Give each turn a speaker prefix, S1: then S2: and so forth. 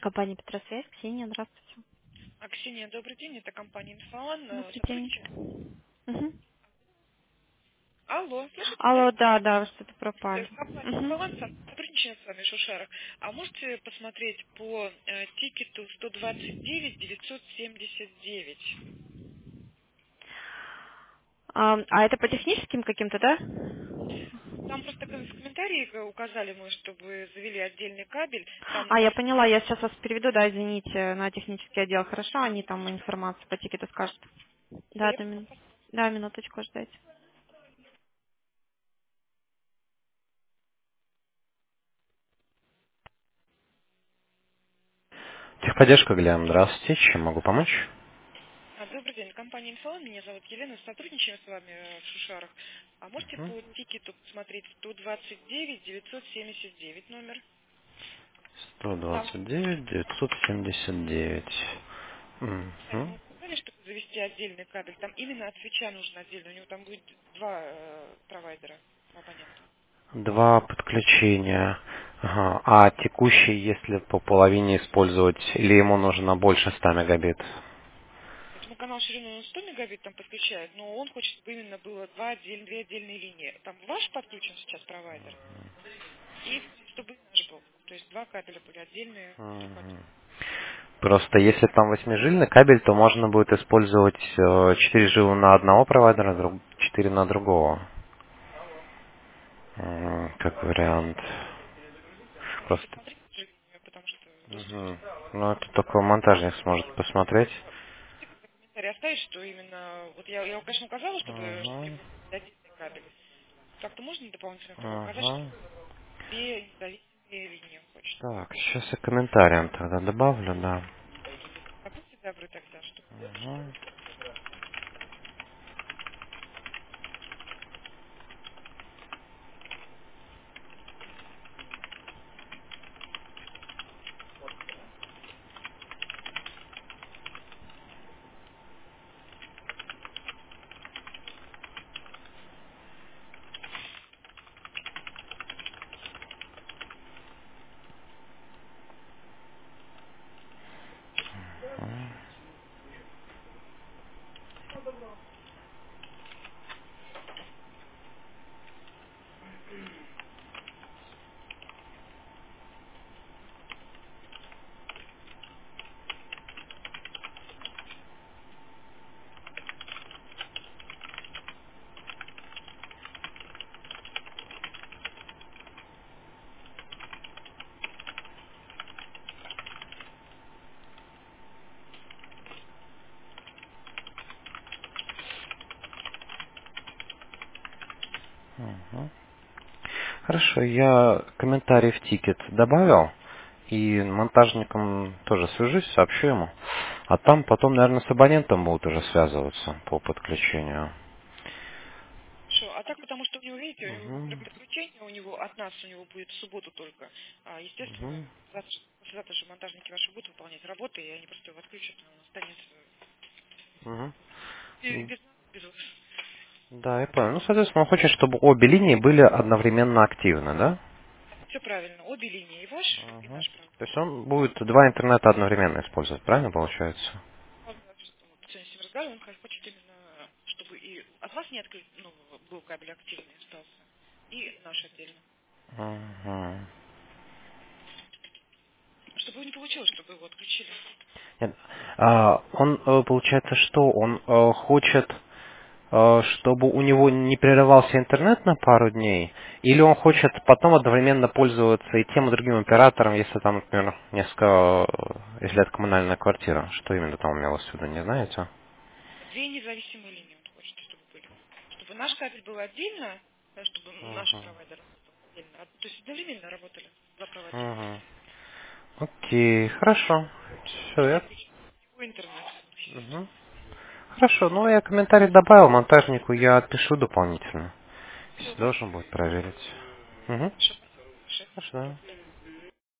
S1: Компания Петросвязь, Ксения, здравствуйте.
S2: Ксения, добрый день, это компания «Инфоан».
S1: Добрый день.
S2: Сотрудничаем.
S1: Мгм.
S2: Алло, слышите, да?
S1: Алло, да, да, вы что-то пропали.
S2: Компания «Инфоан»
S1: Мгм.
S2: сотрудничаем с вами, Шушарах. А можете посмотреть по тикету 129 979?
S1: А это по техническим каким-то, да?
S2: Там просто в комментарии указали мы, чтобы завели отдельный кабель. Там
S1: Я поняла, я сейчас вас переведу, да, извините, на технический отдел. Хорошо, они там информацию по тикету скажут.
S2: да,
S1: Да,
S2: я поняла.
S1: да, минуточку ждайте.
S3: Техподдержка, Глям, здравствуйте. Чем могу помочь?
S2: Добрый день, компания «Инфоан». Меня зовут Елена. Сотрудничаем с вами в Шушарах. А можете
S3: Мгм.
S2: по тикету посмотреть 129 979 номер? Там
S3: 129 979. Мгм.
S2: ему сказали, чтобы завести отдельный кабель. Там именно от свеча нужно отдельно. У него там будет два провайдера абонента.
S3: Два подключения. Ага. А текущий, если по половине использовать, или ему нужно больше 100 мегабит?
S2: Поэтому канал ширину он 100 мегабит там подключает, но он хочет, чтобы именно было две отдельные линии. Там ваш подключен сейчас провайдер, и чтобы и наш был. То есть два кабеля были отдельные для
S3: Мгм.
S2: подключения.
S3: Просто если там восьмижильный кабель, то можно будет использовать 4 жила на одного провайдера, 4 на другого. Как вариант. Просто.
S2: Посмотрите же линию, потому что доступ
S3: Мгм. Ну, это только монтажник сможет посмотреть.
S2: комментарий оставить, что именно... Вот я конечно, указала, чтобы
S3: Угу.
S2: отдельный кабель. Как-то можно дополнительно там указать, что
S3: Угу.
S2: две независимые линии он хочет.
S3: Так, сейчас я комментарием тогда добавлю, да.
S2: А будьте добры тогда, чтобы...
S3: Угу. Угу. Хорошо, я комментарий в тикет добавил. И монтажником тоже свяжусь, сообщу ему. А там потом, наверное, с абонентом будут уже связываться по подключению.
S2: Хорошо. А так, потому что у него, видите, у него
S3: Угу.
S2: для подключения у него от нас у него будет в субботу только. Естественно,
S3: Угу.
S2: послезавтра же монтажники ваши будут выполнять работы, и они просто его отключат, и он останется
S3: Угу.
S2: без нас, без вас.
S3: Да, я понял. Ну, соответственно, он хочет, чтобы обе линии были одновременно активны, да?
S2: Все правильно. Обе линии, и ваш, и
S3: Угу.
S2: наш правда.
S3: То есть он будет два интернета одновременно использовать, правильно получается?
S2: Он сегодня с ним разговаривал, он хочет именно, чтобы и от вас не был кабель активный остался, и наш отдельно.
S3: Угу.
S2: Чтобы его не получилось, чтобы его отключили.
S3: Нет. Он, получается, что? Он хочет, чтобы у него не прерывался интернет на пару дней? Или он хочет потом одновременно пользоваться и тем, и другим оператором, если там, например, несколько, если это коммунальная квартира? Что именно там имелось в виду, не знаете?
S2: Две независимые линии он хочет, чтобы были. Чтобы наш кабель был отдельно, чтобы наш
S3: Угу.
S2: провайдер работал отдельно. То есть одновременно работали два провайдера.
S3: Угу. Окей, хорошо. Все,
S2: И не
S3: я...
S2: отключить его интернет.
S3: Мгм. Хорошо, ну я комментарий добавил, монтажнику я отпишу дополнительно.
S2: Все,
S3: Если
S2: хорошо.
S3: должен будет проверить. Угу.
S2: Хорошо, спасибо большое.
S3: Хорошо.